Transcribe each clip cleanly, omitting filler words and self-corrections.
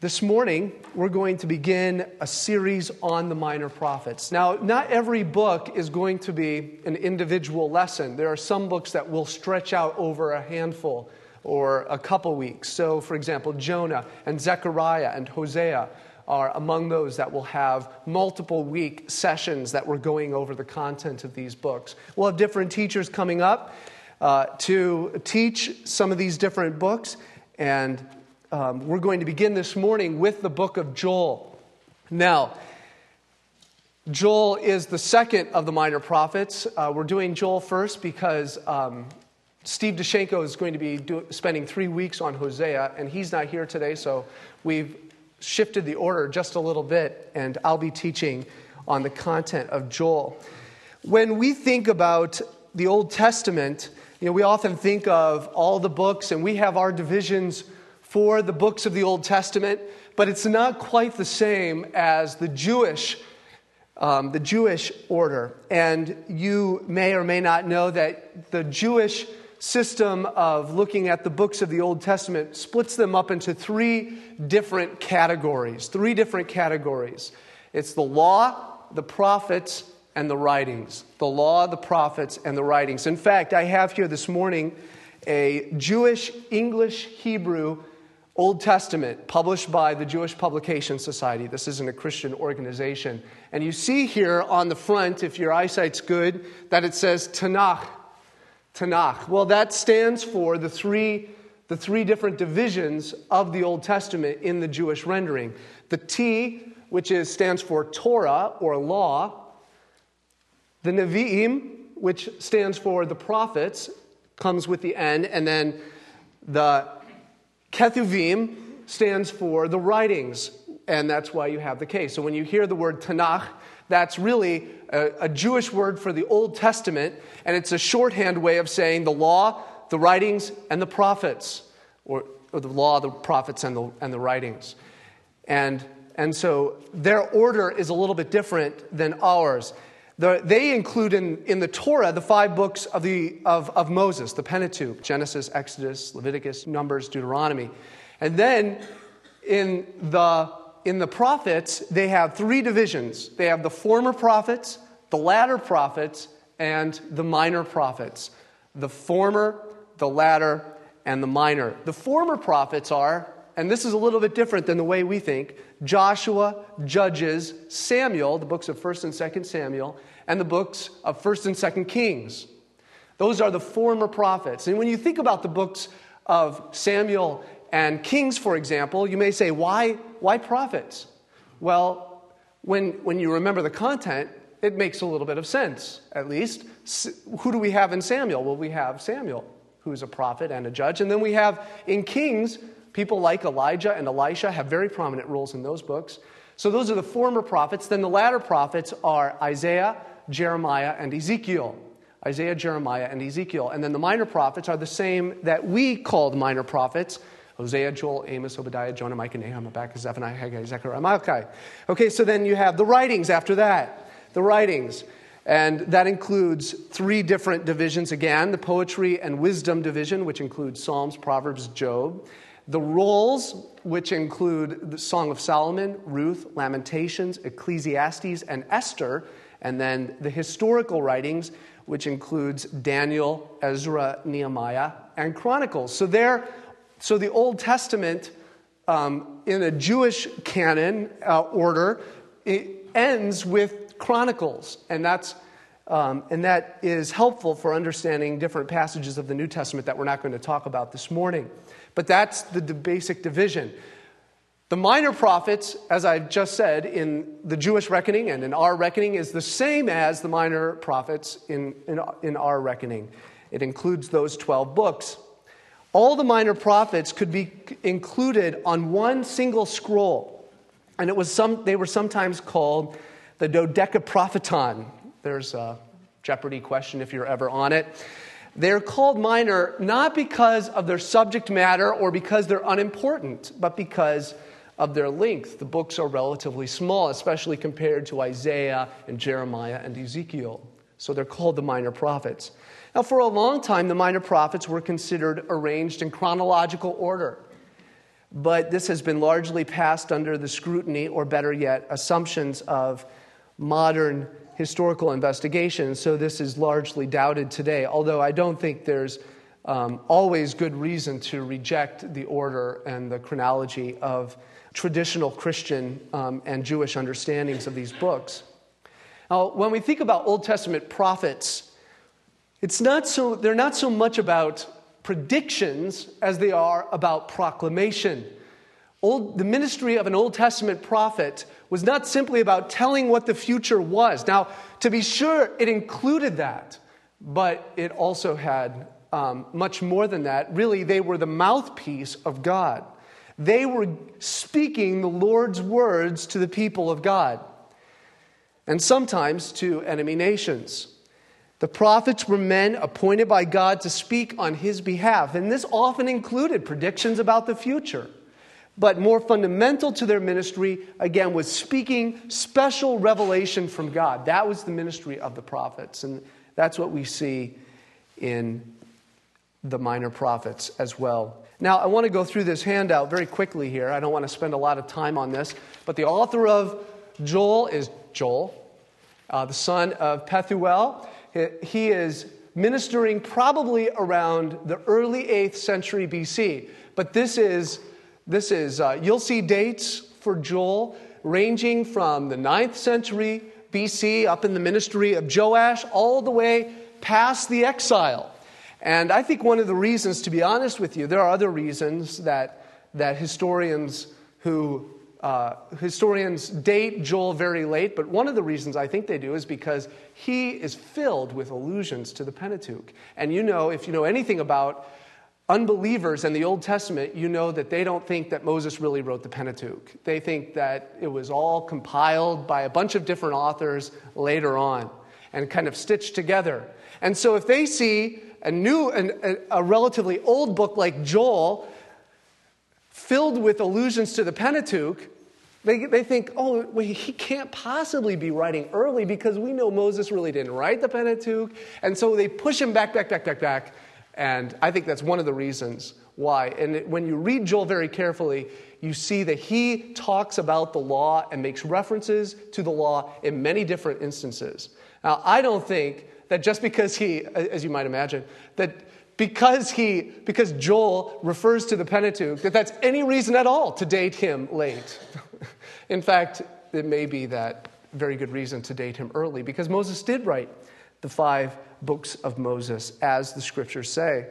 This morning, we're going to begin a series on the minor prophets. Now, not every book is going to be an individual lesson. There are some books that will stretch out over a handful or a couple weeks. So, for example, Jonah and Zechariah and Hosea are among those that will have multiple week sessions that we're going over the content of these books. We'll have different teachers coming up to teach some of these different books, and we're going to begin this morning with the book of Joel. Now, Joel is the second of the minor prophets. We're doing Joel first because Steve Deshenko is going to be spending 3 weeks on Hosea, and he's not here today, so we've shifted the order just a little bit, and I'll be teaching on the content of Joel. When we think about the Old Testament, we often think of all the books, and we have our divisions for the books of the Old Testament, but it's not quite the same as the Jewish order. And you may or may not know that the Jewish system of looking at the books of the Old Testament splits them up into three different categories. It's the law, the prophets, and the writings. The law, the prophets, and the writings. In fact, I have here this morning a Jewish English Hebrew Old Testament published by the Jewish Publication Society. This isn't a Christian organization. And you see here on the front, if your eyesight's good, that it says Tanakh. Tanakh. Well, that stands for the three different divisions of the Old Testament in the Jewish rendering. The T, which stands for Torah or law. The Nevi'im, which stands for the prophets, comes with the N. And then the Ketuvim stands for the writings, and that's why you have the K. So when you hear the word Tanakh, that's really a Jewish word for the Old Testament, and it's a shorthand way of saying the law, the writings, and the prophets, or the law, the prophets, and the writings. And so their order is a little bit different than ours. They include in the Torah the 5 books of Moses, the Pentateuch: Genesis, Exodus, Leviticus, Numbers, Deuteronomy. And then in the prophets, they have 3 divisions. They have the former prophets, the latter prophets, and the minor prophets. The former, the latter, and the minor. The former prophets are, and this is a little bit different than the way we think, Joshua, Judges, Samuel, the books of 1st and 2nd Samuel, and the books of 1st and 2nd Kings. Those are the former prophets. And when you think about the books of Samuel and Kings, for example, you may say, why prophets? Well, when you remember the content, it makes a little bit of sense, at least. Who do we have in Samuel? Well, we have Samuel, who's a prophet and a judge. And then we have in Kings, people like Elijah and Elisha have very prominent roles in those books. So those are the former prophets. Then the latter prophets are Isaiah, Jeremiah, and Ezekiel. Isaiah, Jeremiah, and Ezekiel. And then the minor prophets are the same that we called minor prophets: Hosea, Joel, Amos, Obadiah, Jonah, Micah, Nahum, Habakkuk, Zephaniah, Haggai, Zechariah, Malachi. Okay, so then you have the writings after that. The writings. And that includes 3 different divisions again: the poetry and wisdom division, which includes Psalms, Proverbs, Job. The rolls, which include the Song of Solomon, Ruth, Lamentations, Ecclesiastes, and Esther. And then the historical writings, which includes Daniel, Ezra, Nehemiah, and Chronicles. So the Old Testament, in a Jewish canon order, it ends with Chronicles, and that is helpful for understanding different passages of the New Testament that we're not going to talk about this morning. But that's the basic division. The minor prophets, as I've just said, in the Jewish reckoning and in our reckoning, is the same as the minor prophets in our reckoning. It includes those 12 books. All the minor prophets could be included on one single scroll, and they were sometimes called the Dodecapropheton. There's a Jeopardy question if you're ever on it. They're called minor not because of their subject matter or because they're unimportant, but because of their length. The books are relatively small, especially compared to Isaiah and Jeremiah and Ezekiel. So they're called the minor prophets. Now, for a long time, the minor prophets were considered arranged in chronological order. but this has been largely passed under the scrutiny, or better yet, assumptions of modern historical investigation. So this is largely doubted today, although I don't think there's always good reason to reject the order and the chronology of traditional Christian and Jewish understandings of these books. Now, when we think about Old Testament prophets, they're not so much about predictions as they are about proclamation. The ministry of an Old Testament prophet was not simply about telling what the future was. Now, to be sure, it included that, but it also had much more than that. Really, they were the mouthpiece of God. They were speaking the Lord's words to the people of God, and sometimes to enemy nations. The prophets were men appointed by God to speak on his behalf, and this often included predictions about the future. But more fundamental to their ministry, again, was speaking special revelation from God. That was the ministry of the prophets, and that's what we see in the minor prophets as well. Now, I want to go through this handout very quickly here. I don't want to spend a lot of time on this, but the author of Joel is Joel, the son of Pethuel. He is ministering probably around the early 8th century BC. But this is you'll see dates for Joel ranging from the 9th century BC up in the ministry of Joash all the way past the exile. And I think one of the reasons, to be honest with you, there are other reasons that historians date Joel very late, but one of the reasons I think they do is because he is filled with allusions to the Pentateuch. And if you know anything about unbelievers in the Old Testament, you know that they don't think that Moses really wrote the Pentateuch. They think that it was all compiled by a bunch of different authors later on and kind of stitched together. And so if they see a relatively old book like Joel filled with allusions to the Pentateuch, they think, oh, well, he can't possibly be writing early because we know Moses really didn't write the Pentateuch. And so they push him back. And I think that's one of the reasons why. And when you read Joel very carefully, you see that he talks about the law and makes references to the law in many different instances. Now, I don't think that just because he, as you might imagine, that because Joel refers to the Pentateuch, that's any reason at all to date him late. In fact, it may be that very good reason to date him early, because Moses did write the 5 books of Moses, as the scriptures say.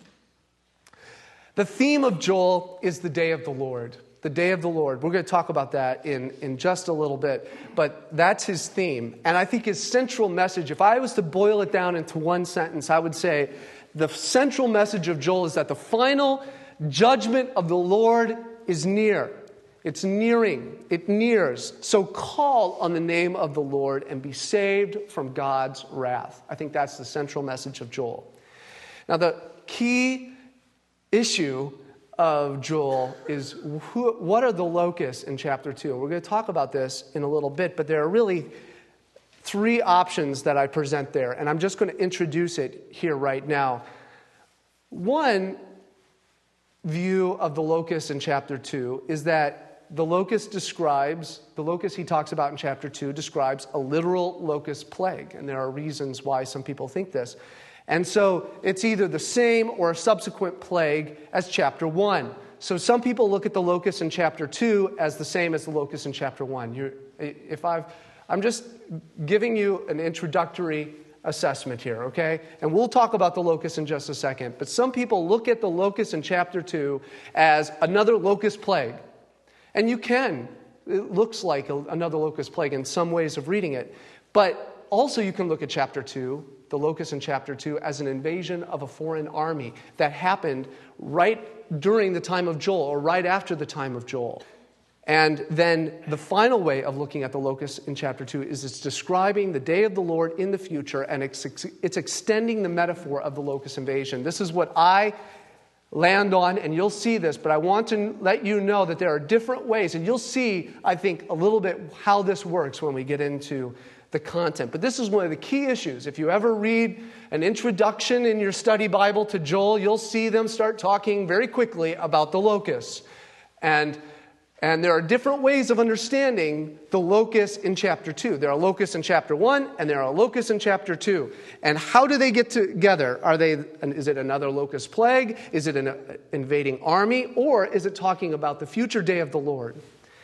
The theme of Joel is the day of the Lord. The day of the Lord. We're going to talk about that in just a little bit, but that's his theme. And I think his central message, if I was to boil it down into one sentence, I would say the central message of Joel is that the final judgment of the Lord is near. It's nearing. It nears. So call on the name of the Lord and be saved from God's wrath. I think that's the central message of Joel. Now, the key issue of Joel is what are the locusts in chapter 2? We're going to talk about this in a little bit, but there are really 3 options that I present there, and I'm just going to introduce it here right now. One view of the locust in chapter 2 is that the locust he talks about in chapter 2 describes a literal locust plague, and there are reasons why some people think this. And so it's either the same or a subsequent plague as chapter 1. So some people look at the locust in chapter 2 as the same as the locust in chapter 1. I'm just giving you an introductory assessment here, okay? And we'll talk about the locust in just a second. But some people look at the locust in chapter 2 as another locust plague. And it looks like another locust plague in some ways of reading it. But also you can look at chapter 2, the locust in chapter 2, as an invasion of a foreign army that happened right during the time of Joel, or right after the time of Joel. And then the final way of looking at the locust in chapter 2 is it's describing the day of the Lord in the future, and it's extending the metaphor of the locust invasion. This is what I land on, and you'll see this, but I want to let you know that there are different ways, and you'll see, I think, a little bit how this works when we get into the content. But this is one of the key issues. If you ever read an introduction in your study Bible to Joel, you'll see them start talking very quickly about the locusts. And there are different ways of understanding the locusts in chapter 2. There are locusts in chapter 1, and there are locusts in chapter 2. And how do they get together? Is it another locust plague? Is it an invading army? Or is it talking about the future day of the Lord?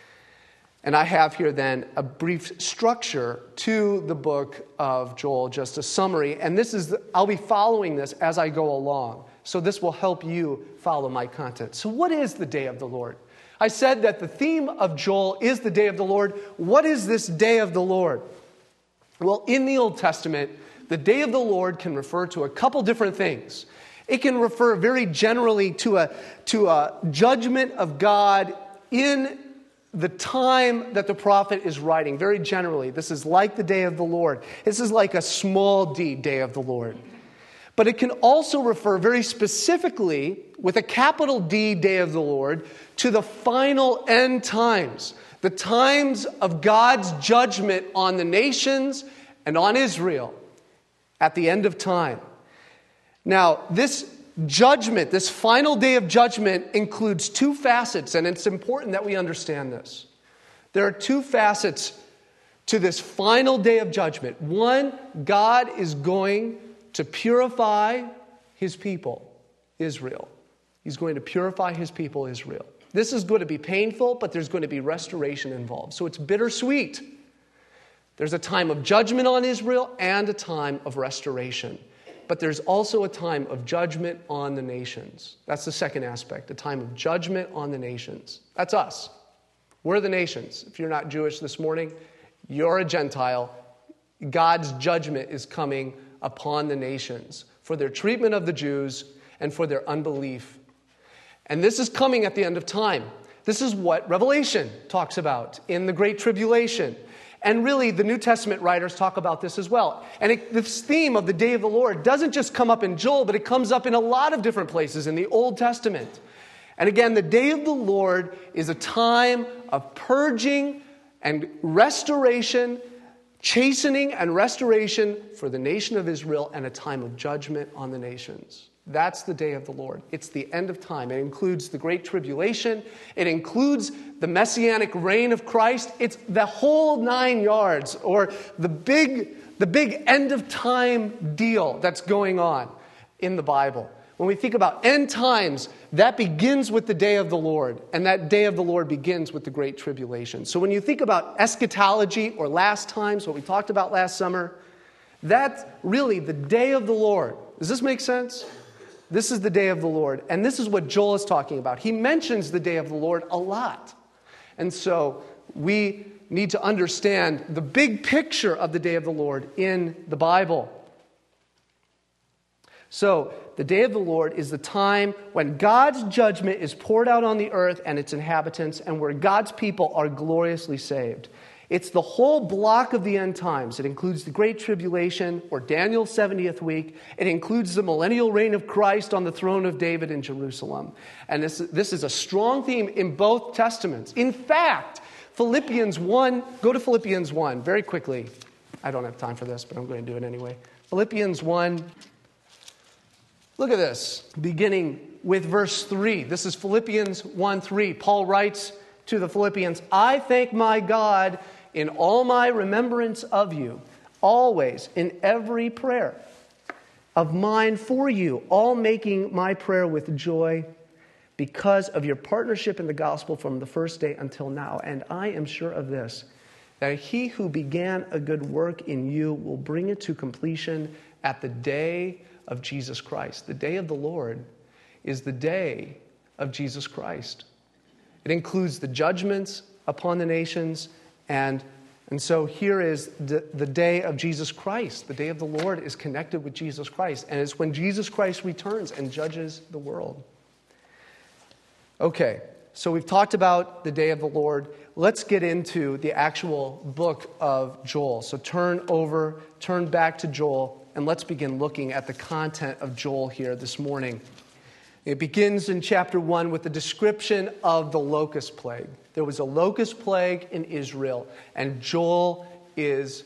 And I have here then a brief structure to the book of Joel, just a summary. And I'll be following this as I go along. So this will help you follow my content. So what is the day of the Lord? I said that the theme of Joel is the day of the Lord. What is this day of the Lord? Well, in the Old Testament, the day of the Lord can refer to a couple different things. It can refer very generally to a judgment of God in the time that the prophet is writing. Very generally, this is like the day of the Lord. This is like a small d, day of the Lord. But it can also refer very specifically, with a capital D, day of the Lord, to the final end times, the times of God's judgment on the nations and on Israel at the end of time. Now, this judgment, this final day of judgment, includes two facets, and it's important that we understand this. There are two facets to this final day of judgment. One, God is going to purify his people, Israel. He's going to purify his people, Israel. This is going to be painful, but there's going to be restoration involved. So it's bittersweet. There's a time of judgment on Israel and a time of restoration. But there's also a time of judgment on the nations. That's the second aspect, a time of judgment on the nations. That's us. We're the nations. If you're not Jewish this morning, you're a Gentile. God's judgment is coming upon the nations for their treatment of the Jews and for their unbelief. And this is coming at the end of time. This is what Revelation talks about in the Great Tribulation. And really, the New Testament writers talk about this as well. And this theme of the day of the Lord doesn't just come up in Joel, but it comes up in a lot of different places in the Old Testament. And again, the day of the Lord is a time of purging and restoration, chastening and restoration for the nation of Israel, and a time of judgment on the nations. That's the day of the Lord. It's the end of time. It includes the Great Tribulation. It includes the Messianic reign of Christ. It's the whole 9 yards, or the big end of time deal that's going on in the Bible. When we think about end times, that begins with the day of the Lord, and that day of the Lord begins with the Great Tribulation. So when you think about eschatology or last times, what we talked about last summer, that's really the day of the Lord. Does this make sense? This is the day of the Lord, and this is what Joel is talking about. He mentions the day of the Lord a lot. And so we need to understand the big picture of the day of the Lord in the Bible. So, the day of the Lord is the time when God's judgment is poured out on the earth and its inhabitants, and where God's people are gloriously saved. It's the whole block of the end times. It includes the Great Tribulation, or Daniel's 70th week. It includes the millennial reign of Christ on the throne of David in Jerusalem. And this is a strong theme in both Testaments. In fact, Philippians 1, go to Philippians 1 very quickly. I don't have time for this, but I'm going to do it anyway. Philippians 1. Look at this, beginning with verse 3. This is Philippians 1:3. Paul writes to the Philippians, I thank my God in all my remembrance of you, always in every prayer of mine for you, all making my prayer with joy because of your partnership in the gospel from the first day until now. And I am sure of this, that he who began a good work in you will bring it to completion at the day of Jesus Christ. The day of the Lord is the day of Jesus Christ. It includes the judgments upon the nations, and so here is the day of Jesus Christ. The day of the Lord is connected with Jesus Christ, and it's when Jesus Christ returns and judges the world. Okay, so we've talked about the day of the Lord. Let's get into the actual book of Joel. So turn back to Joel, and let's begin looking at the content of Joel here this morning. It begins in chapter 1 with the description of the locust plague. There was a locust plague in Israel, and Joel is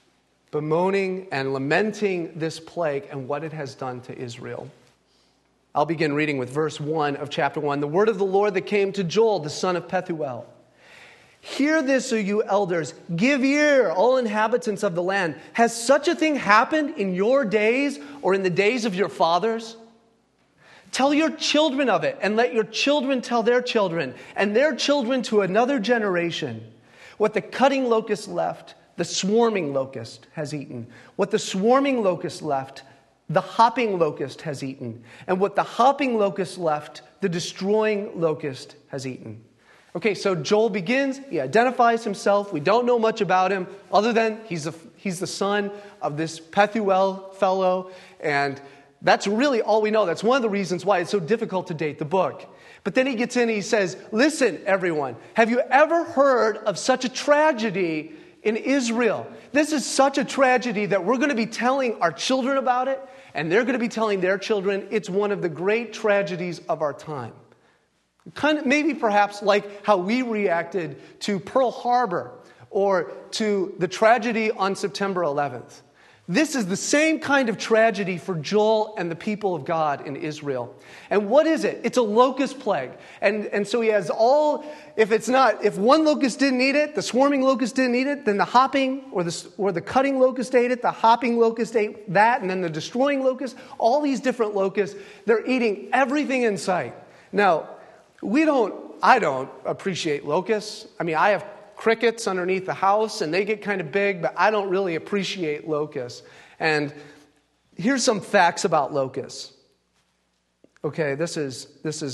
bemoaning and lamenting this plague and what it has done to Israel. I'll begin reading with verse 1 of chapter 1. The word of the Lord that came to Joel, the son of Pethuel. Hear this, O you elders. Give ear, all inhabitants of the land. Has such a thing happened in your days or in the days of your fathers? Tell your children of it, and let your children tell their children, and their children to another generation. What the cutting locust left, the swarming locust has eaten. What the swarming locust left, the hopping locust has eaten. And what the hopping locust left, the destroying locust has eaten. Okay, so Joel begins, he identifies himself. We don't know much about him other than he's the son of this Pethuel fellow, and that's really all we know. That's one of the reasons why it's so difficult to date the book. But then he gets in and he says, listen, everyone, have you ever heard of such a tragedy in Israel? This is such a tragedy that we're going to be telling our children about it, and they're going to be telling their children. It's one of the great tragedies of our time. Kind of, maybe perhaps like how we reacted to Pearl Harbor or to the tragedy on September 11th. This is the same kind of tragedy for Joel and the people of God in Israel. And what is it? It's a locust plague. And so he has if one locust didn't eat it, the swarming locust didn't eat it, then the hopping or the cutting locust ate it, the hopping locust ate that, and then the destroying locust, all these different locusts, they're eating everything in sight. Now, I don't appreciate locusts. I mean, I have crickets underneath the house, and they get kind of big, but I don't really appreciate locusts. And here's some facts about locusts. Okay, this is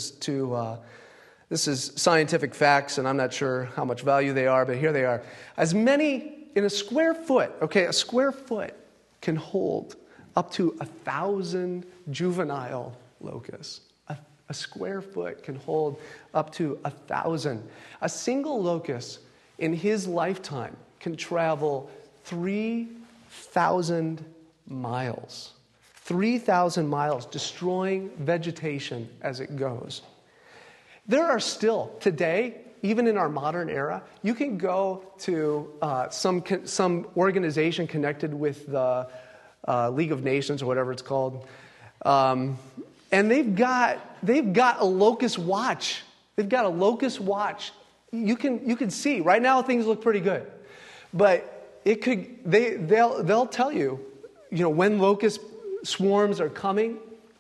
scientific facts, and I'm not sure how much value they are, but here they are. As many in a square foot, okay, a square foot can hold up to 1,000 juvenile locusts. A square foot can hold up to 1,000. A single locust in his lifetime can travel 3,000 miles. 3,000 miles, destroying vegetation as it goes. There are still, today, even in our modern era, you can go to some organization connected with the League of Nations or whatever it's called, and they've got a locust watch. They've got a locust watch. You can see right now things look pretty good, but they'll tell you, when locust swarms are coming.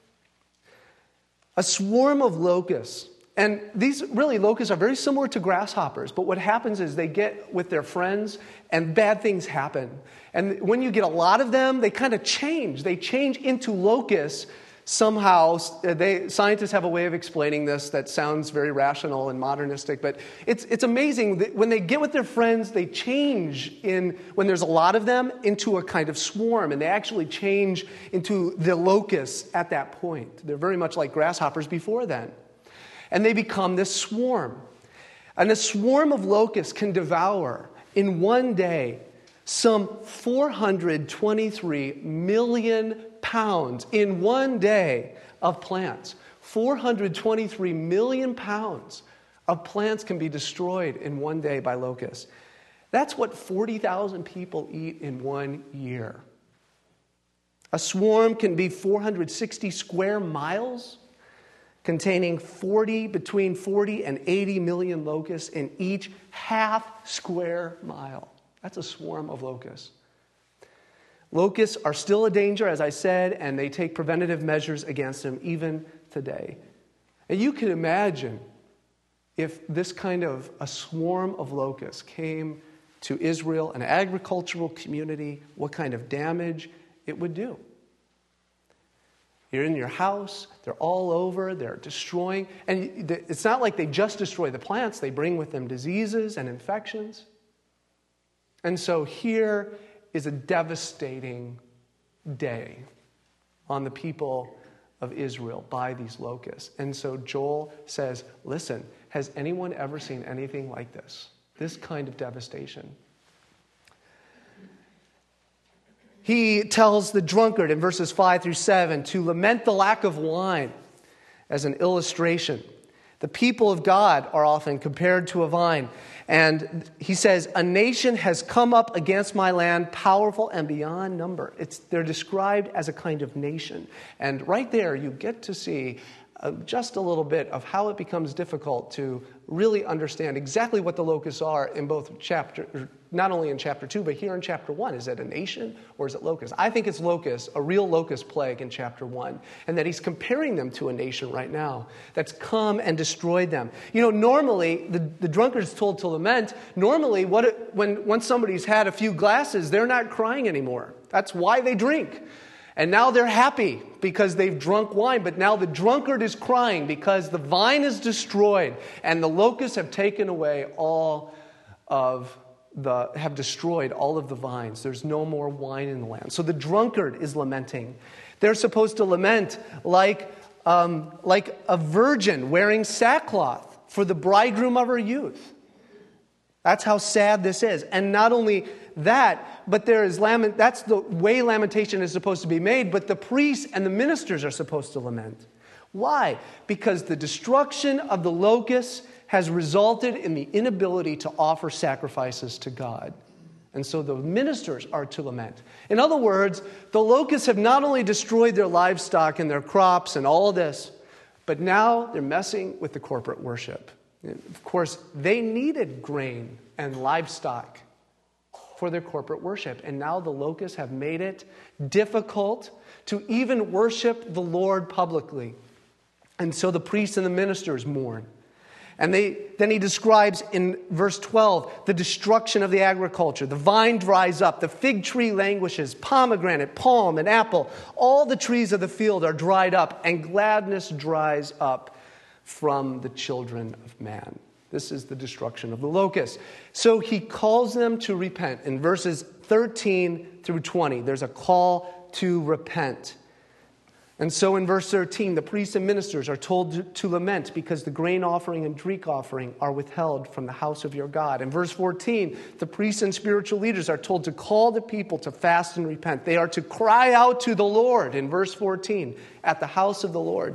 A swarm of locusts, and these locusts are very similar to grasshoppers. But what happens is they get with their friends, and bad things happen. And when you get a lot of them, they kind of change. They change into locusts. Somehow, scientists have a way of explaining this that sounds very rational and modernistic, but it's amazing that when they get with their friends, they change when there's a lot of them, into a kind of swarm, and they actually change into the locusts at that point. They're very much like grasshoppers before then. And they become this swarm. And a swarm of locusts can devour, in one day, some 423 million pounds in one day of plants. 423 million pounds of plants can be destroyed in one day by locusts. That's what 40,000 people eat in 1 year. A swarm can be 460 square miles, containing between 40 and 80 million locusts in each half square mile. That's a swarm of locusts. Locusts are still a danger, as I said, and they take preventative measures against them even today. And you can imagine if this kind of a swarm of locusts came to Israel, an agricultural community, what kind of damage it would do. You're in your house, they're all over, they're destroying. And it's not like they just destroy the plants, they bring with them diseases and infections. And so here is a devastating day on the people of Israel by these locusts. And so Joel says, listen, has anyone ever seen anything like this? This kind of devastation. He tells the drunkard in verses 5 through 7 to lament the lack of wine as an illustration. The people of God are often compared to a vine. And he says, a nation has come up against my land, powerful and beyond number. They're described as a kind of nation. And right there, you get to see just a little bit of how it becomes difficult to really understand exactly what the locusts are in both not only in chapter 2, but here in chapter 1. Is it a nation or is it locusts? I think it's locusts, a real locust plague in chapter 1, and that he's comparing them to a nation right now that's come and destroyed them. You know, normally, the drunkard is told to lament. Normally, once somebody's had a few glasses, they're not crying anymore. That's why they drink. And now they're happy because they've drunk wine. But now the drunkard is crying because the vine is destroyed and the locusts have taken away have destroyed all of the vines. There's no more wine in the land. So the drunkard is lamenting. They're supposed to lament like a virgin wearing sackcloth for the bridegroom of her youth. That's how sad this is. And not only that, but that's the way lamentation is supposed to be made, but the priests and the ministers are supposed to lament. Why? Because the destruction of the locusts has resulted in the inability to offer sacrifices to God. And so the ministers are to lament. In other words, the locusts have not only destroyed their livestock and their crops and all this, but now they're messing with the corporate worship. Of course, they needed grain and livestock for their corporate worship. And now the locusts have made it difficult to even worship the Lord publicly. And so the priests and the ministers mourn. And then he describes in verse 12 the destruction of the agriculture. The vine dries up, the fig tree languishes, pomegranate, palm, and apple. All the trees of the field are dried up, and gladness dries up from the children of man. This is the destruction of the locusts. So he calls them to repent. In verses 13 through 20, there's a call to repent. And so in verse 13, the priests and ministers are told to lament because the grain offering and drink offering are withheld from the house of your God. In verse 14, the priests and spiritual leaders are told to call the people to fast and repent. They are to cry out to the Lord, in verse 14, at the house of the Lord.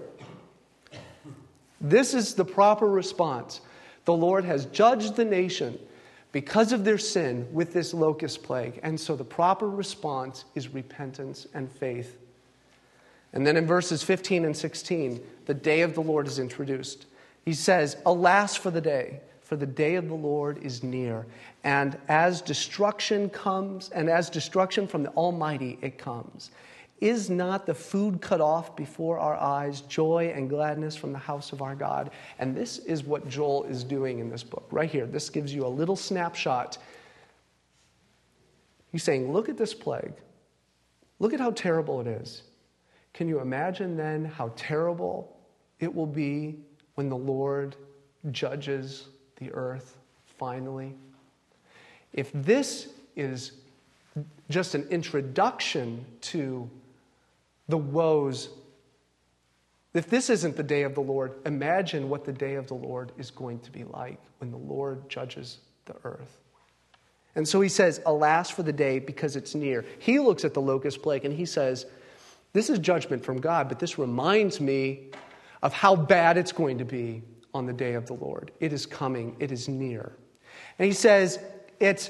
This is the proper response. The Lord has judged the nation because of their sin with this locust plague. And so the proper response is repentance and faith. And then in verses 15 and 16, the day of the Lord is introduced. He says, alas for the day of the Lord is near. And as destruction comes, and as destruction from the Almighty it comes. Is not the food cut off before our eyes, joy and gladness from the house of our God? And this is what Joel is doing in this book. Right here, this gives you a little snapshot. He's saying, look at this plague. Look at how terrible it is. Can you imagine then how terrible it will be when the Lord judges the earth finally? If this is just an introduction to the woes, if this isn't the day of the Lord, imagine what the day of the Lord is going to be like when the Lord judges the earth. And so he says, alas for the day, because it's near. He looks at the locust plague and he says, this is judgment from God, but this reminds me of how bad it's going to be on the day of the Lord. It is coming. It is near. And he says, it's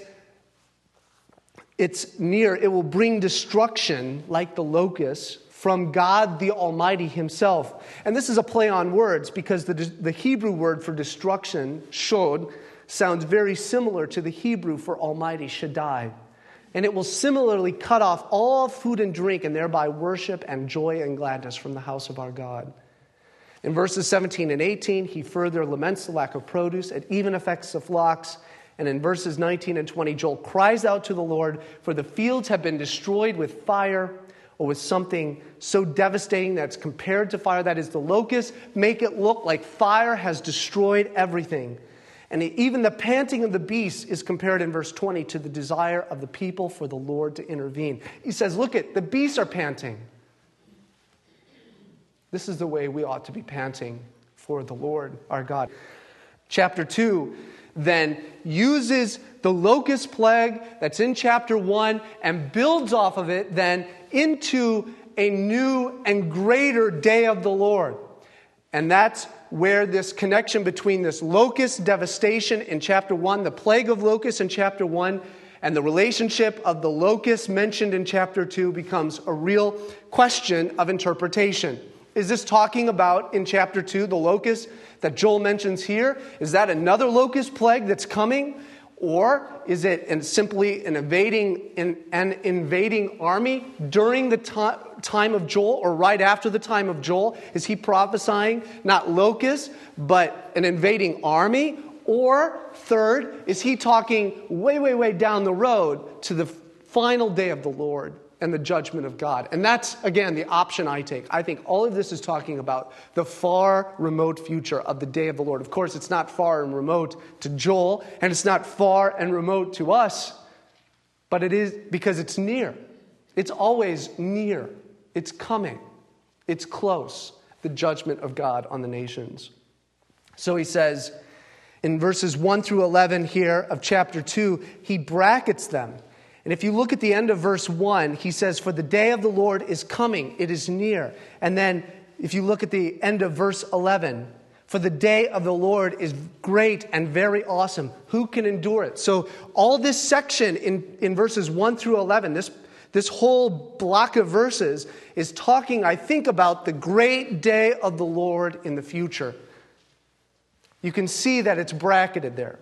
near. It will bring destruction like the locusts from God the Almighty himself. And this is a play on words because the Hebrew word for destruction, shod, sounds very similar to the Hebrew for Almighty, Shaddai. And it will similarly cut off all food and drink and thereby worship and joy and gladness from the house of our God. In verses 17 and 18, he further laments the lack of produce. It even affects the flocks. And in verses 19 and 20, Joel cries out to the Lord, for the fields have been destroyed with fire, or with something so devastating that's compared to fire. That is, the locusts make it look like fire has destroyed everything. And even the panting of the beast is compared in verse 20 to the desire of the people for the Lord to intervene. He says, look the beasts are panting. This is the way we ought to be panting for the Lord our God. Chapter 2 then uses the locust plague that's in chapter 1 and builds off of it then into a new and greater day of the Lord. And that's where this connection between this locust devastation in chapter 1, the plague of locusts in chapter 1, and the relationship of the locust mentioned in chapter 2 becomes a real question of interpretation. Is this talking about, in chapter 2, the locust that Joel mentions here? Is that another locust plague that's coming? Or is it simply an invading army during the time of Joel, or right after the time of Joel? Is he prophesying not locusts, but an invading army? Or third, is he talking way, way, way down the road to the final day of the Lord and the judgment of God? And that's, again, the option I take. I think all of this is talking about the far remote future of the day of the Lord. Of course, it's not far and remote to Joel, and it's not far and remote to us, but it is because it's near. It's always near. It's coming. It's close, the judgment of God on the nations. So he says in verses 1 through 11 here of chapter 2, he brackets them. And if you look at the end of verse 1, he says, "For the day of the Lord is coming, it is near." And then if you look at the end of verse 11, "For the day of the Lord is great and very awesome. Who can endure it?" So all this section in verses 1 through 11, this whole block of verses is talking, I think, about the great day of the Lord in the future. You can see that it's bracketed there.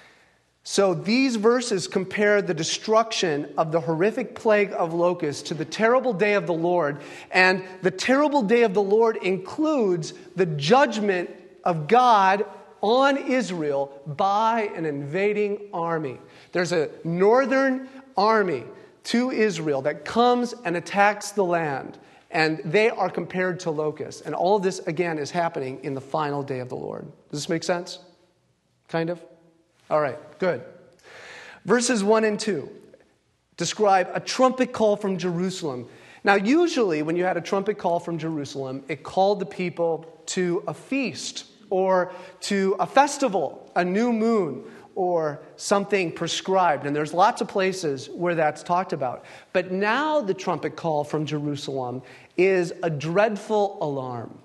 So these verses compare the destruction of the horrific plague of locusts to the terrible day of the Lord. And the terrible day of the Lord includes the judgment of God on Israel by an invading army. There's a northern army to Israel that comes and attacks the land. And they are compared to locusts. And all of this, again, is happening in the final day of the Lord. Does this make sense? Kind of? All right, good. Verses 1 and 2 describe a trumpet call from Jerusalem. Now, usually when you had a trumpet call from Jerusalem, it called the people to a feast or to a festival, a new moon, or something prescribed. And there's lots of places where that's talked about. But now the trumpet call from Jerusalem is a dreadful alarm.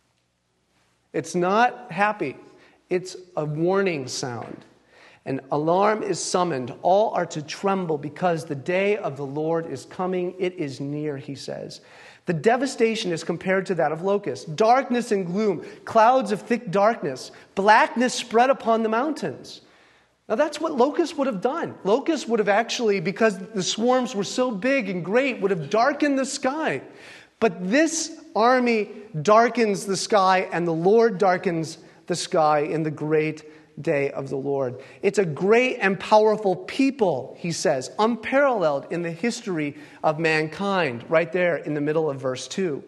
It's not happy. It's a warning sound. An alarm is summoned. All are to tremble because the day of the Lord is coming. It is near, he says. The devastation is compared to that of locusts. Darkness and gloom, clouds of thick darkness, blackness spread upon the mountains. Now that's what locusts would have done. Locusts would have actually, because the swarms were so big and great, would have darkened the sky. But this army darkens the sky, and the Lord darkens the sky in the great day of the Lord. It's a great and powerful people, he says, unparalleled in the history of mankind, right there in the middle of verse 2.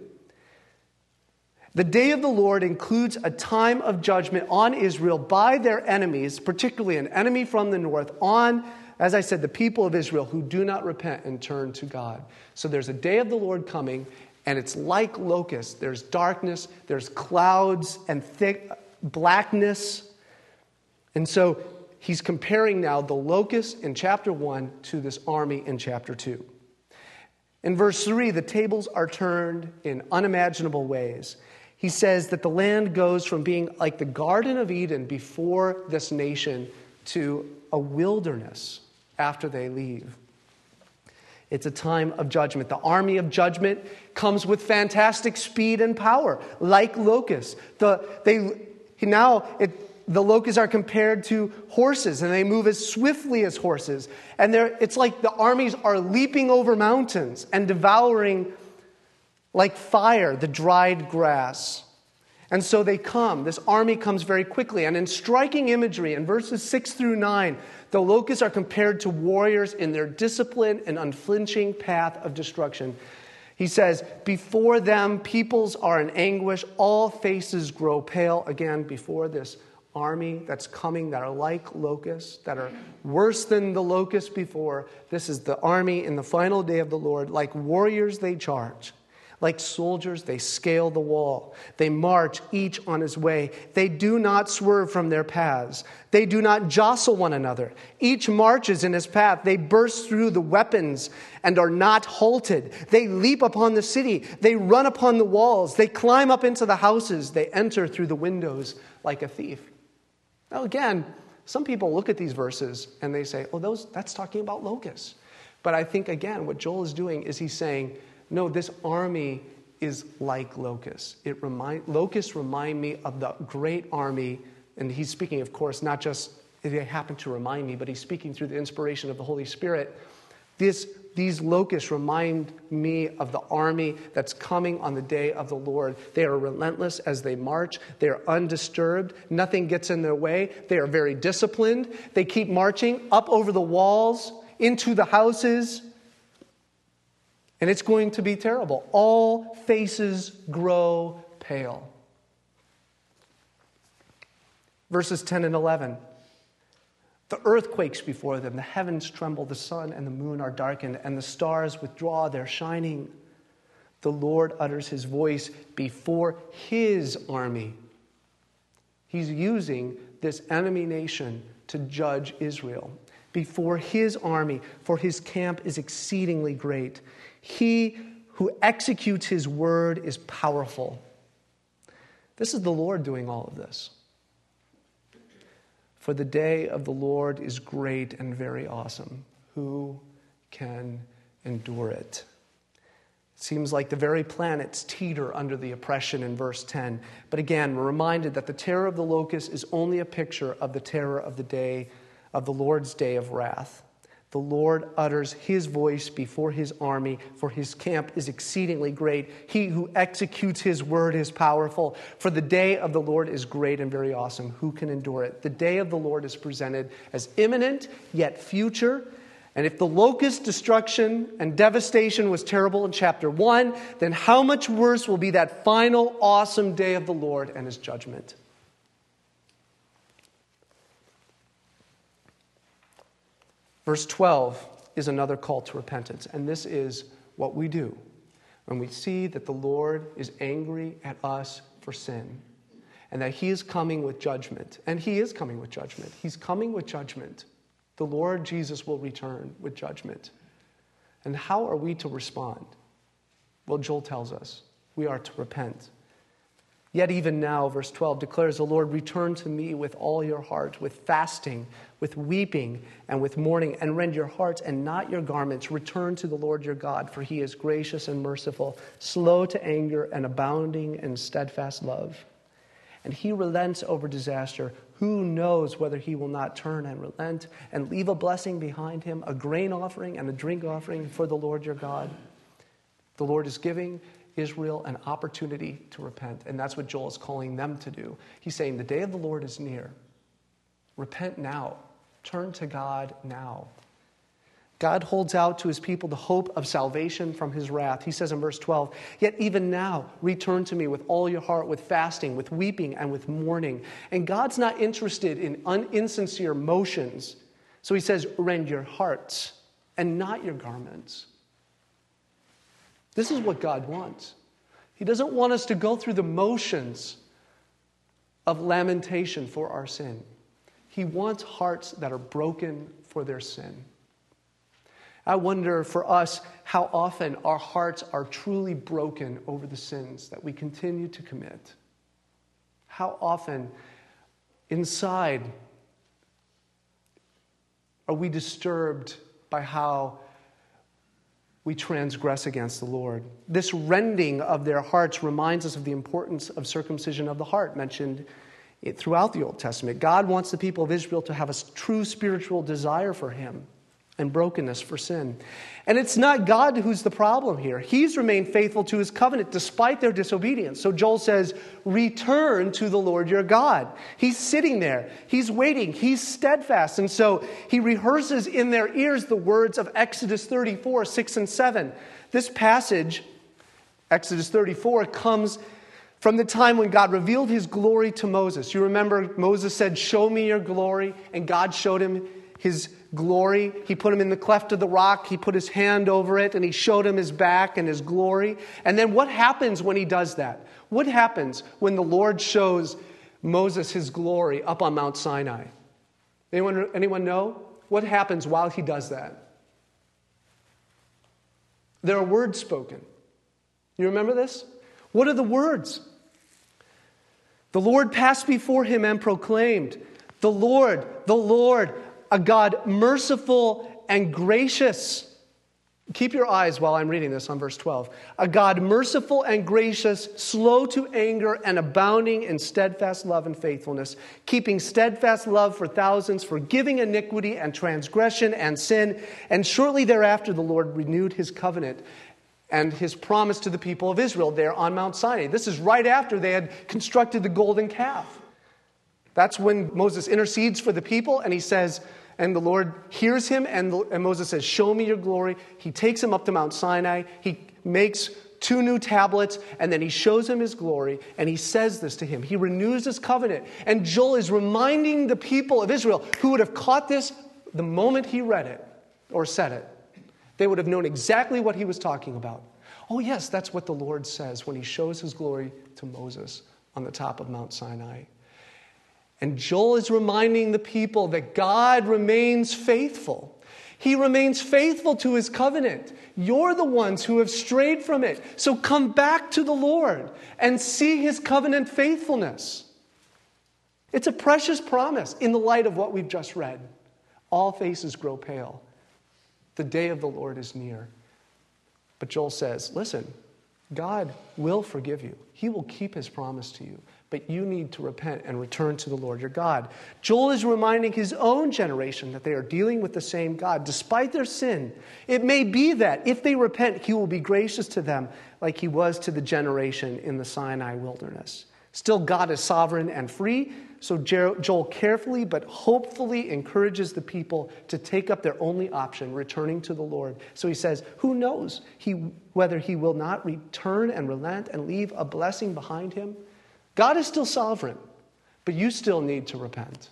The day of the Lord includes a time of judgment on Israel by their enemies, particularly an enemy from the north, on, as I said, the people of Israel who do not repent and turn to God. So there's a day of the Lord coming, and it's like locusts. There's darkness, there's clouds and thick blackness. And so he's comparing now the locusts in chapter 1 to this army in chapter 2. In verse 3, the tables are turned in unimaginable ways. He says that the land goes from being like the Garden of Eden before this nation to a wilderness after they leave. It's a time of judgment. The army of judgment comes with fantastic speed and power, like locusts. The locusts are compared to horses, and they move as swiftly as horses. And it's like the armies are leaping over mountains and devouring like fire the dried grass. And so they come. This army comes very quickly. And in striking imagery, in verses 6 through 9, the locusts are compared to warriors in their disciplined and unflinching path of destruction. He says, before them, peoples are in anguish. All faces grow pale. Again, before this army that's coming that are like locusts, that are worse than the locusts before. This is the army in the final day of the Lord. Like warriors they charge. Like soldiers, they scale the wall. They march each on his way. They do not swerve from their paths. They do not jostle one another. Each marches in his path. They burst through the weapons and are not halted. They leap upon the city. They run upon the walls. They climb up into the houses. They enter through the windows like a thief. Now again, some people look at these verses and they say, oh, that's talking about locusts. But I think, again, what Joel is doing is he's saying, no, this army is like locusts. Locusts remind me of the great army, and he's speaking, of course, not just they happen to remind me, but he's speaking through the inspiration of the Holy Spirit. These locusts remind me of the army that's coming on the day of the Lord. They are relentless as they march. They are undisturbed. Nothing gets in their way. They are very disciplined. They keep marching up over the walls, into the houses. And it's going to be terrible. All faces grow pale. Verses 10 and 11. The earth quakes before them. The heavens tremble. The sun and the moon are darkened. And the stars withdraw their shining. The Lord utters his voice before his army. He's using this enemy nation to judge Israel. Before his army, for his camp is exceedingly great. He who executes his word is powerful. This is the Lord doing all of this. For the day of the Lord is great and very awesome. Who can endure it? It seems like the very planets teeter under the oppression in verse 10. But again, we're reminded that the terror of the locust is only a picture of the terror of the day of the Lord's day of wrath. The Lord utters his voice before his army, for his camp is exceedingly great. He who executes his word is powerful. For the day of the Lord is great and very awesome. Who can endure it? The day of the Lord is presented as imminent, yet future. And if the locust destruction and devastation was terrible in chapter 1, then how much worse will be that final awesome day of the Lord and his judgment? Verse 12 is another call to repentance, and this is what we do when we see that the Lord is angry at us for sin and that he is coming with judgment. And he is coming with judgment. He's coming with judgment. The Lord Jesus will return with judgment. And how are we to respond? Well, Joel tells us we are to repent. Yet even now, verse 12 declares, the Lord, return to me with all your heart, with fasting, with weeping, and with mourning, and rend your hearts and not your garments. Return to the Lord your God, for he is gracious and merciful, slow to anger and abounding in steadfast love. And he relents over disaster. Who knows whether he will not turn and relent and leave a blessing behind him, a grain offering and a drink offering for the Lord your God? The Lord is giving Israel an opportunity to repent. And that's what Joel is calling them to do. He's saying the day of the Lord is near. Repent now. Turn to God now. God holds out to his people the hope of salvation from his wrath. He says in verse 12, yet even now, return to me with all your heart, with fasting, with weeping, and with mourning. And God's not interested in insincere motions. So he says, rend your hearts and not your garments. This is what God wants. He doesn't want us to go through the motions of lamentation for our sin. He wants hearts that are broken for their sin. I wonder for us how often our hearts are truly broken over the sins that we continue to commit. How often inside are we disturbed by how we transgress against the Lord. This rending of their hearts reminds us of the importance of circumcision of the heart mentioned throughout the Old Testament. God wants the people of Israel to have a true spiritual desire for him and brokenness for sin. And it's not God who's the problem here. He's remained faithful to his covenant despite their disobedience. So Joel says, return to the Lord your God. He's sitting there. He's waiting. He's steadfast. And so he rehearses in their ears the words of Exodus 34, 6 and 7. This passage, Exodus 34, comes from the time when God revealed his glory to Moses. You remember Moses said, show me your glory, and God showed him his glory. He put him in the cleft of the rock. He put his hand over it, and he showed him his back and his glory. And then what happens when he does that? What happens when the Lord shows Moses his glory up on Mount Sinai? Anyone know? What happens while he does that? There are words spoken. You remember this? What are the words? The Lord passed before him and proclaimed, the Lord, a God merciful and gracious. Keep your eyes while I'm reading this on verse 12. A God merciful and gracious, slow to anger and abounding in steadfast love and faithfulness, keeping steadfast love for thousands, forgiving iniquity and transgression and sin. And shortly thereafter the Lord renewed his covenant and his promise to the people of Israel there on Mount Sinai. This is right after they had constructed the golden calf. That's when Moses intercedes for the people, and he says, and the Lord hears him, and Moses says, show me your glory. He takes him up to Mount Sinai. He makes 2 new tablets, and then he shows him his glory, and he says this to him. He renews his covenant. And Joel is reminding the people of Israel, who would have caught this the moment he read it or said it. They would have known exactly what he was talking about. Oh yes, that's what the Lord says when he shows his glory to Moses on the top of Mount Sinai. And Joel is reminding the people that God remains faithful. He remains faithful to his covenant. You're the ones who have strayed from it. So come back to the Lord and see his covenant faithfulness. It's a precious promise in the light of what we've just read. All faces grow pale. The day of the Lord is near. But Joel says, listen, God will forgive you. He will keep his promise to you. But you need to repent and return to the Lord your God. Joel is reminding his own generation that they are dealing with the same God. Despite their sin, it may be that if they repent, he will be gracious to them like he was to the generation in the Sinai wilderness. Still, God is sovereign and free, so Joel carefully but hopefully encourages the people to take up their only option, returning to the Lord. So he says, who knows whether he will not return and relent and leave a blessing behind him? God is still sovereign, but you still need to repent.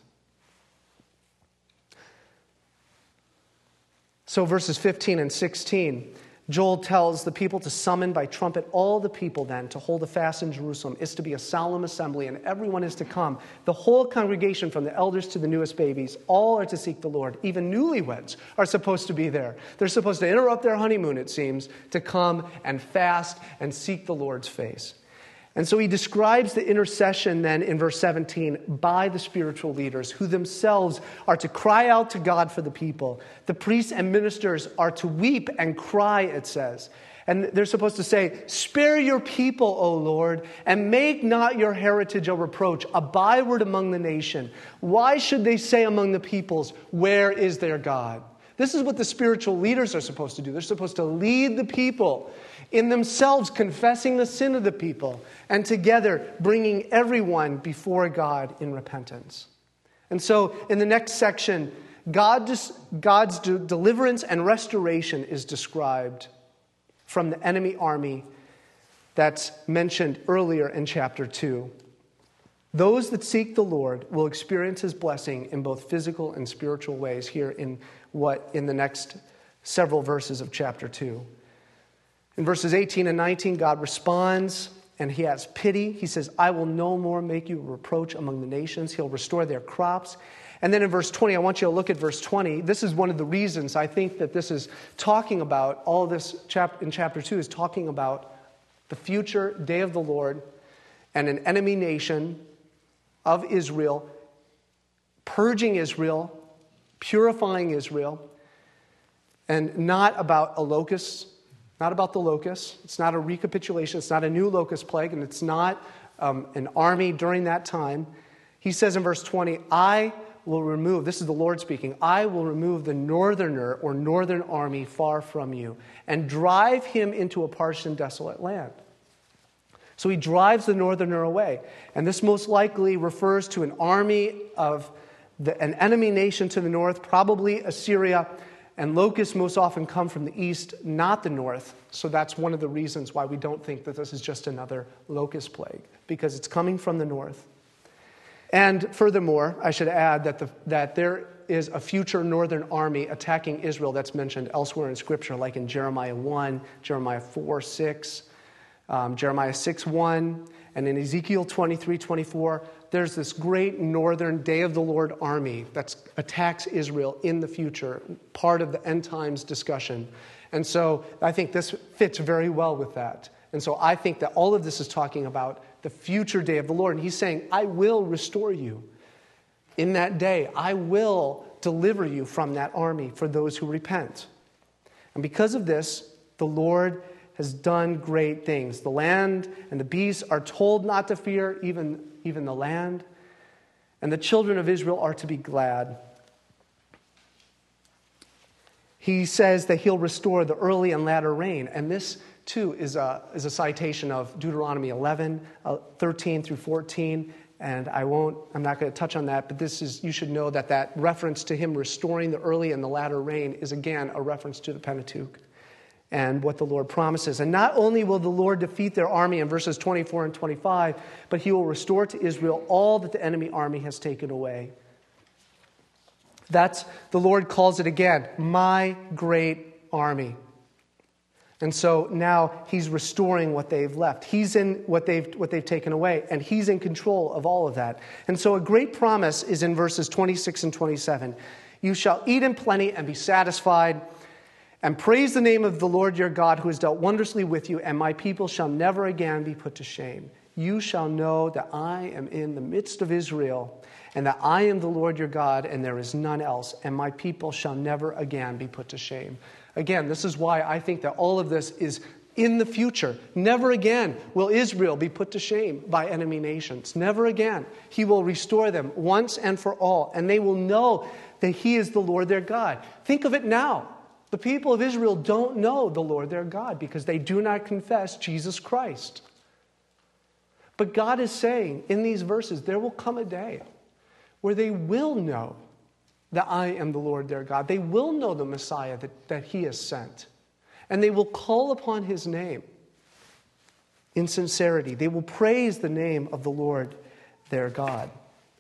So verses 15 and 16, Joel tells the people to summon by trumpet all the people then to hold a fast in Jerusalem. It's to be a solemn assembly, and everyone is to come. The whole congregation, from the elders to the newest babies, all are to seek the Lord. Even newlyweds are supposed to be there. They're supposed to interrupt their honeymoon, it seems, to come and fast and seek the Lord's face. And so he describes the intercession then in verse 17 by the spiritual leaders who themselves are to cry out to God for the people. The priests and ministers are to weep and cry, it says. And they're supposed to say, spare your people, O Lord, and make not your heritage a reproach, a byword among the nation. Why should they say among the peoples, where is their God? This is what the spiritual leaders are supposed to do. They're supposed to lead the people in themselves, confessing the sin of the people, and together bringing everyone before God in repentance. And so in the next section, God's deliverance and restoration is described from the enemy army that's mentioned earlier in chapter 2. Those that seek the Lord will experience his blessing in both physical and spiritual ways here in the next several verses of chapter 2. In verses 18 and 19, God responds and he has pity. He says, I will no more make you a reproach among the nations. He'll restore their crops. And then in verse 20, I want you to look at verse 20. This is one of the reasons I think that this is talking about, all of this in chapter 2 is talking about the future day of the Lord and an enemy nation of Israel, purging Israel, purifying Israel, and not about a locust. Not about the locust. It's not a recapitulation. It's not a new locust plague, and it's not an army during that time. He says in verse 20, I will remove, this is the Lord speaking, I will remove the northerner or northern army far from you and drive him into a parched and desolate land. So he drives the northerner away. And this most likely refers to an army of an enemy nation to the north, probably Assyria. And locusts most often come from the east, not the north. So that's one of the reasons why we don't think that this is just another locust plague, because it's coming from the north. And furthermore, I should add that is a future northern army attacking Israel that's mentioned elsewhere in Scripture, like in Jeremiah 1, Jeremiah 4, 6, Jeremiah 6, 1, and in Ezekiel 23, 24, there's this great northern day of the Lord army that attacks Israel in the future, part of the end times discussion. And so I think this fits very well with that. And so I think that all of this is talking about the future day of the Lord. And he's saying, I will restore you. In that day, I will deliver you from that army for those who repent. And because of this, the Lord has done great things. The land and the beasts are told not to fear, even the land. And the children of Israel are to be glad. He says that he'll restore the early and latter rain. And this, too, is a citation of Deuteronomy 11, 13 through 14. And I'm not going to touch on that, but you should know that reference to him restoring the early and the latter rain is, again, a reference to the Pentateuch and what the Lord promises. And not only will the Lord defeat their army in verses 24 and 25, but he will restore to Israel all that the enemy army has taken away. The Lord calls it again, my great army. And so now he's restoring what they've left. He's in what they've taken away, and he's in control of all of that. And so a great promise is in verses 26 and 27. You shall eat in plenty and be satisfied, and praise the name of the Lord your God, who has dealt wondrously with you, and my people shall never again be put to shame. You shall know that I am in the midst of Israel, and that I am the Lord your God, and there is none else, and my people shall never again be put to shame. Again, this is why I think that all of this is in the future. Never again will Israel be put to shame by enemy nations. Never again. He will restore them once and for all, and they will know that he is the Lord their God. Think of it now. The people of Israel don't know the Lord their God because they do not confess Jesus Christ. But God is saying in these verses, there will come a day where they will know that I am the Lord their God. They will know the Messiah that he has sent. And they will call upon his name in sincerity. They will praise the name of the Lord their God.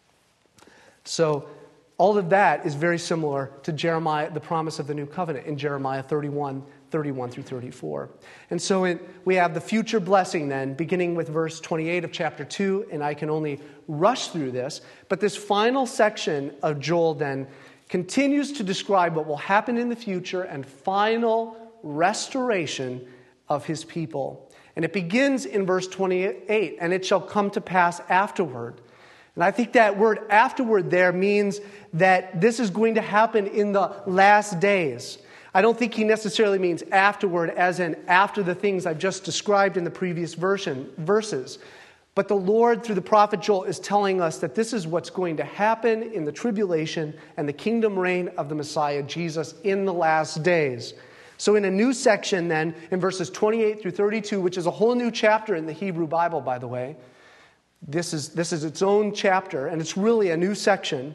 So all of that is very similar to Jeremiah, the promise of the new covenant in Jeremiah 31 through 34. And so we have the future blessing then, beginning with verse 28 of chapter 2, and I can only rush through this. But this final section of Joel then continues to describe what will happen in the future and final restoration of his people. And it begins in verse 28, and it shall come to pass afterward. And I think that word afterward there means that this is going to happen in the last days. I don't think he necessarily means afterward as in after the things I've just described in the previous verses. But the Lord, through the prophet Joel, is telling us that this is what's going to happen in the tribulation and the kingdom reign of the Messiah, Jesus, in the last days. So in a new section then, in verses 28 through 32, which is a whole new chapter in the Hebrew Bible, by the way, this is its own chapter, and it's really a new section.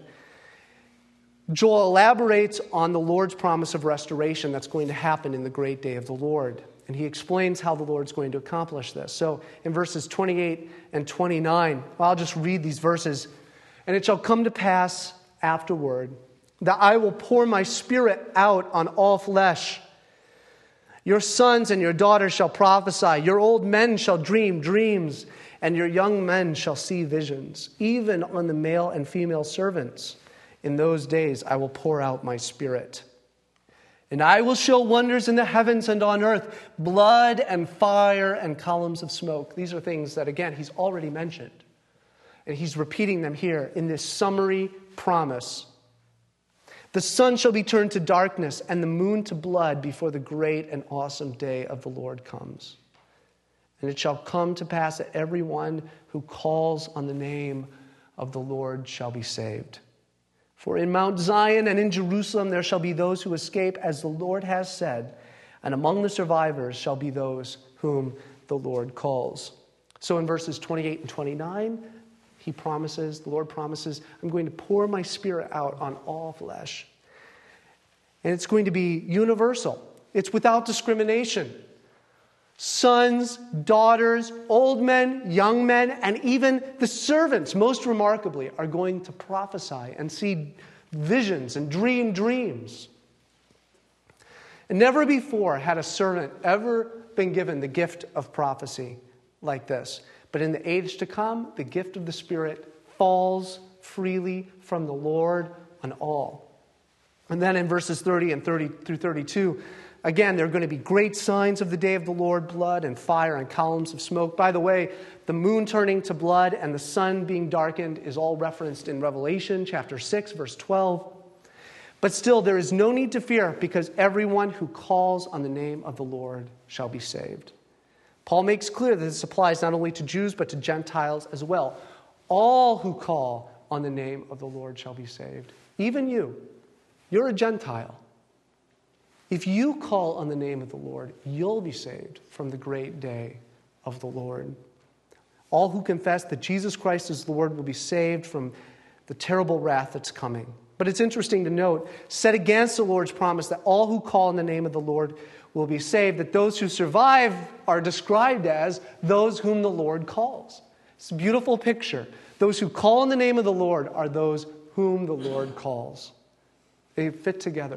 Joel elaborates on the Lord's promise of restoration that's going to happen in the great day of the Lord. And he explains how the Lord's going to accomplish this. So in verses 28 and 29, I'll just read these verses. And it shall come to pass afterward that I will pour my spirit out on all flesh. Your sons and your daughters shall prophesy. Your old men shall dream dreams. And your young men shall see visions. Even on the male and female servants. In those days I will pour out my spirit. And I will show wonders in the heavens and on earth, blood and fire and columns of smoke. These are things that, again, he's already mentioned. And he's repeating them here in this summary promise. The sun shall be turned to darkness and the moon to blood before the great and awesome day of the Lord comes. And it shall come to pass that everyone who calls on the name of the Lord shall be saved. For in Mount Zion and in Jerusalem there shall be those who escape, as the Lord has said, and among the survivors shall be those whom the Lord calls. So in verses 28 and 29, the Lord promises, I'm going to pour my spirit out on all flesh. And it's going to be universal. It's without discrimination. Sons, daughters, old men, young men, and even the servants, most remarkably, are going to prophesy and see visions and dream dreams. And never before had a servant ever been given the gift of prophecy like this. But in the age to come, the gift of the Spirit falls freely from the Lord on all. And then in verses 30 and 30 through 32, again, there are going to be great signs of the day of the Lord, blood and fire and columns of smoke. By the way, the moon turning to blood and the sun being darkened is all referenced in Revelation chapter 6, verse 12. But still, there is no need to fear, because everyone who calls on the name of the Lord shall be saved. Paul makes clear that this applies not only to Jews, but to Gentiles as well. All who call on the name of the Lord shall be saved. Even you. You're a Gentile. If you call on the name of the Lord, you'll be saved from the great day of the Lord. All who confess that Jesus Christ is Lord will be saved from the terrible wrath that's coming. But it's interesting to note, set against the Lord's promise that all who call on the name of the Lord will be saved, that those who survive are described as those whom the Lord calls. It's a beautiful picture. Those who call on the name of the Lord are those whom the Lord calls. They fit together.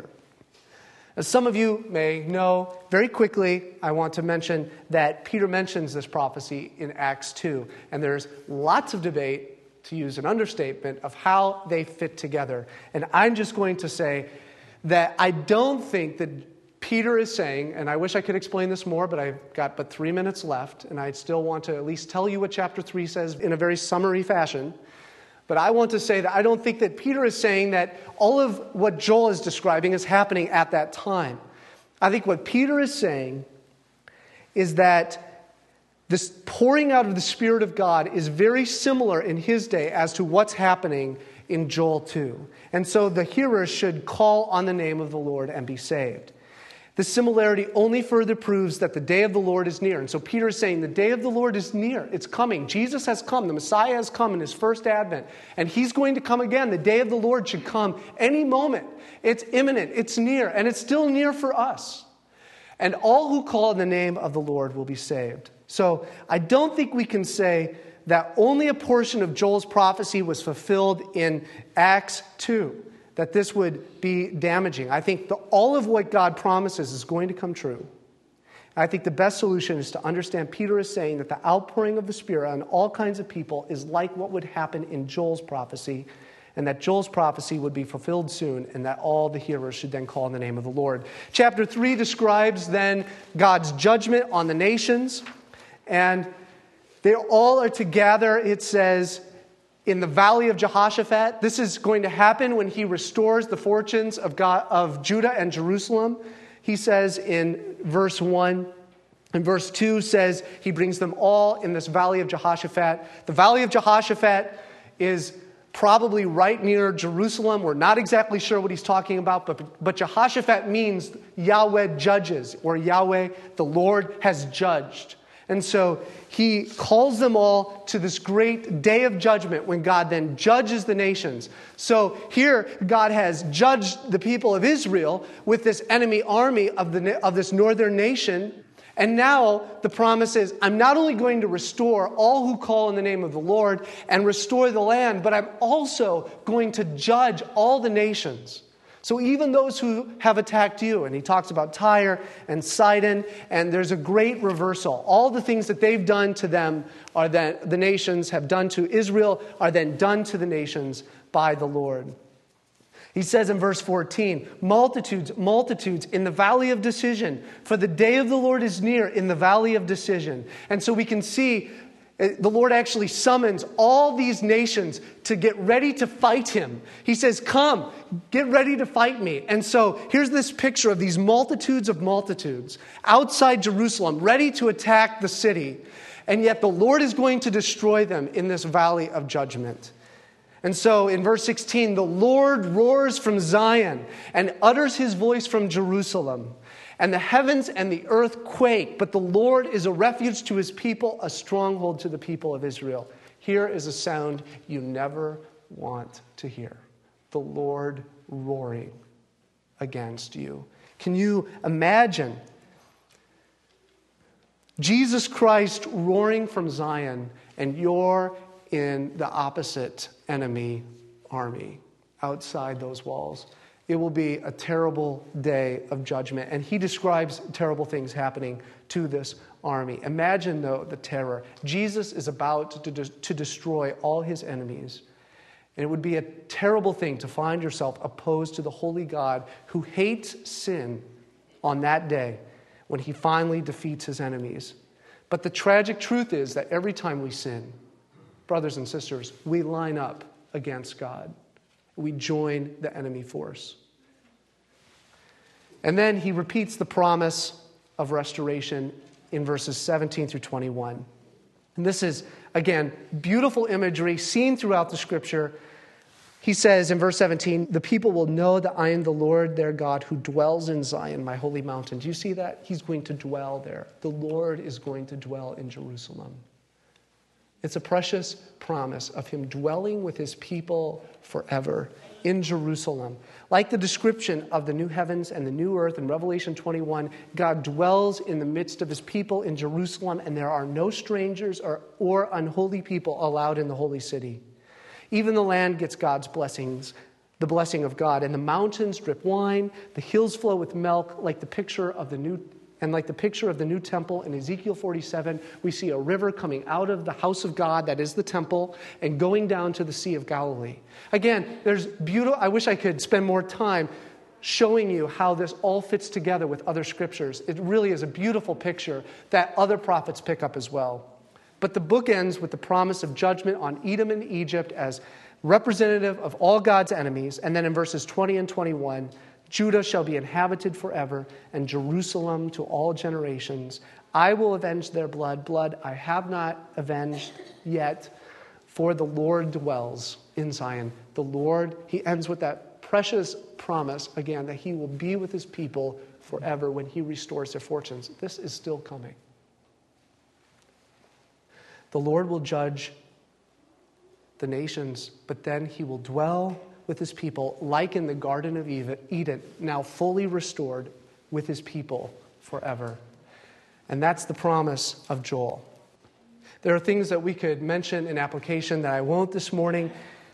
As some of you may know, very quickly, I want to mention that Peter mentions this prophecy in Acts 2. And there's lots of debate, to use an understatement, of how they fit together. And I'm just going to say that I don't think that Peter is saying, and I wish I could explain this more, but I've got but 3 minutes left, and I still want to at least tell you what chapter 3 says in a very summary fashion. But I want to say that I don't think that Peter is saying that all of what Joel is describing is happening at that time. I think what Peter is saying is that this pouring out of the Spirit of God is very similar in his day as to what's happening in Joel 2. And so the hearers should call on the name of the Lord and be saved. The similarity only further proves that the day of the Lord is near. And so Peter is saying the day of the Lord is near. It's coming. Jesus has come. The Messiah has come in his first advent. And he's going to come again. The day of the Lord should come any moment. It's imminent. It's near. And it's still near for us. And all who call on the name of the Lord will be saved. So I don't think we can say that only a portion of Joel's prophecy was fulfilled in Acts 2. That this would be damaging. I think all of what God promises is going to come true. I think the best solution is to understand Peter is saying that the outpouring of the Spirit on all kinds of people is like what would happen in Joel's prophecy, and that Joel's prophecy would be fulfilled soon, and that all the hearers should then call on the name of the Lord. Chapter 3 describes then God's judgment on the nations, and they all are to gather, it says, in the valley of Jehoshaphat. This is going to happen when he restores the fortunes of Judah and Jerusalem. He says in verse 1, and verse 2 says he brings them all in this valley of Jehoshaphat. The valley of Jehoshaphat is probably right near Jerusalem. We're not exactly sure what he's talking about, but Jehoshaphat means Yahweh judges, or Yahweh, the Lord, has judged. And so he calls them all to this great day of judgment when God then judges the nations. So here God has judged the people of Israel with this enemy army of this northern nation. And now the promise is, I'm not only going to restore all who call in the name of the Lord and restore the land, but I'm also going to judge all the nations. So even those who have attacked you, and he talks about Tyre and Sidon, and there's a great reversal. All the things that they've done to them are that the nations have done to Israel are then done to the nations by the Lord. He says in verse 14, multitudes, multitudes in the valley of decision, for the day of the Lord is near in the valley of decision. And so we can see the Lord actually summons all these nations to get ready to fight him. He says, come, get ready to fight me. And so here's this picture of these multitudes of multitudes outside Jerusalem, ready to attack the city. And yet the Lord is going to destroy them in this valley of judgment. And so in verse 16, the Lord roars from Zion and utters his voice from Jerusalem. And the heavens and the earth quake, but the Lord is a refuge to his people, a stronghold to the people of Israel. Here is a sound you never want to hear. The Lord roaring against you. Can you imagine Jesus Christ roaring from Zion and you're in the opposite enemy army? outside those walls. It will be a terrible day of judgment. And he describes terrible things happening to this army. Imagine, though, the terror. Jesus is about to destroy all his enemies. And it would be a terrible thing to find yourself opposed to the holy God who hates sin on that day when he finally defeats his enemies. But the tragic truth is that every time we sin, brothers and sisters, we line up against God. We join the enemy force. And then he repeats the promise of restoration in verses 17 through 21. And this is, again, beautiful imagery seen throughout the scripture. He says in verse 17, the people will know that I am the Lord their God who dwells in Zion, my holy mountain. Do you see that? He's going to dwell there. The Lord is going to dwell in Jerusalem. It's a precious promise of him dwelling with his people forever in Jerusalem. Like the description of the new heavens and the new earth in Revelation 21, God dwells in the midst of his people in Jerusalem, and there are no strangers or unholy people allowed in the holy city. Even the land gets God's blessings, the blessing of God, and the mountains drip wine, the hills flow with milk, like the picture of the new temple in Ezekiel 47. We see a river coming out of the house of God, that is the temple, and going down to the Sea of Galilee. Again, I wish I could spend more time showing you how this all fits together with other scriptures. It really is a beautiful picture that other prophets pick up as well. But the book ends with the promise of judgment on Edom and Egypt as representative of all God's enemies. And then in verses 20 and 21, Judah shall be inhabited forever, and Jerusalem to all generations. I will avenge their blood I have not avenged yet, for the Lord dwells in Zion. The Lord, he ends with that precious promise, again, that he will be with his people forever when he restores their fortunes. This is still coming. The Lord will judge the nations, but then he will dwell with his people, like in the Garden of Eden, now fully restored with his people forever. And that's the promise of Joel. There are things that we could mention in application that I won't this morning.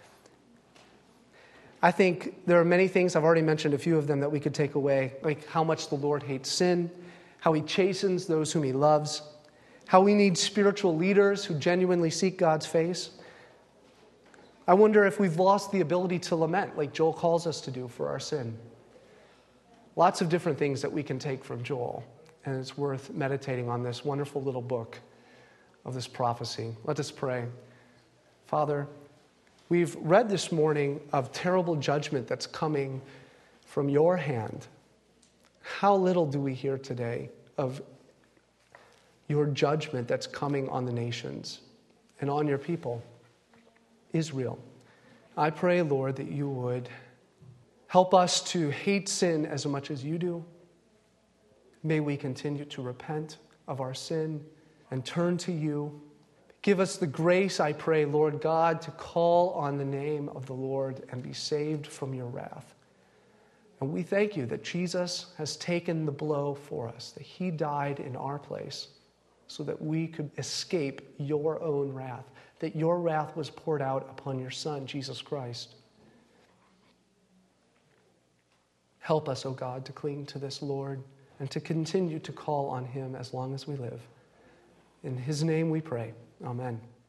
I think there are many things, I've already mentioned a few of them, that we could take away, like how much the Lord hates sin, how he chastens those whom he loves, how we need spiritual leaders who genuinely seek God's face. I wonder if we've lost the ability to lament, like Joel calls us to do, for our sin. Lots of different things that we can take from Joel, and it's worth meditating on this wonderful little book of this prophecy. Let us pray. Father, we've read this morning of terrible judgment that's coming from your hand. How little do we hear today of your judgment that's coming on the nations and on your people, Israel. I pray, Lord, that you would help us to hate sin as much as you do. May we continue to repent of our sin and turn to you. Give us the grace, I pray, Lord God, to call on the name of the Lord and be saved from your wrath. And we thank you that Jesus has taken the blow for us, that he died in our place so that we could escape your own wrath, that your wrath was poured out upon your Son, Jesus Christ. Help us, O God, to cling to this Lord and to continue to call on him as long as we live. In his name we pray. Amen.